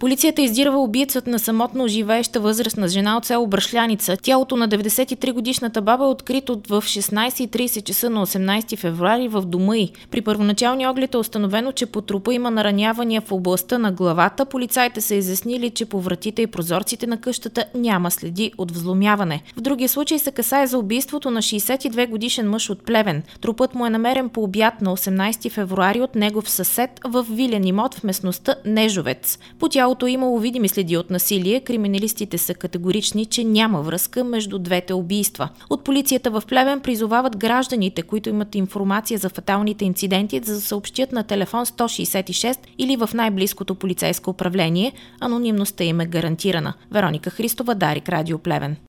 Полицията издирва убийцата на самотно живееща възрастна жена от село Бръшляница. Тялото на 93-годишната баба е открито в 16:30 часа на 18 февруари в дома й. При първоначалния оглед е установено, че по трупа има наранявания в областта на главата. Полицаите са изяснили, че по вратите и прозорците на къщата няма следи от взломяване. В другия случай се касае за убийството на 62-годишен мъж от Плевен. Трупът му е намерен по обяд на 18 февруари от негов съсед в вилен имот в местността Нежовец. По тялото имало видими следи от насилие. Криминалистите са категорични, че няма връзка между двете убийства. От полицията в Плевен призовават гражданите, които имат информация за фаталните инциденти, да съобщят на телефон 166 или в най-близкото полицейско управление. Анонимността им е гарантирана. Вероника Христова, Дарик, Радио Плевен.